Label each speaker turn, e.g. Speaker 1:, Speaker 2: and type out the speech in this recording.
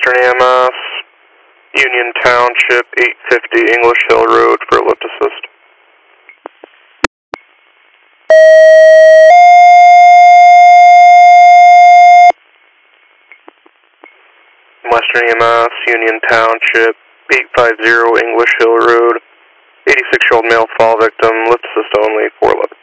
Speaker 1: Western EMS, Union Township, 850 English Hill Road for a lift assist. Western EMS, Union Township, 850 English Hill Road, 86-year-old male fall victim, lift assist only, 411.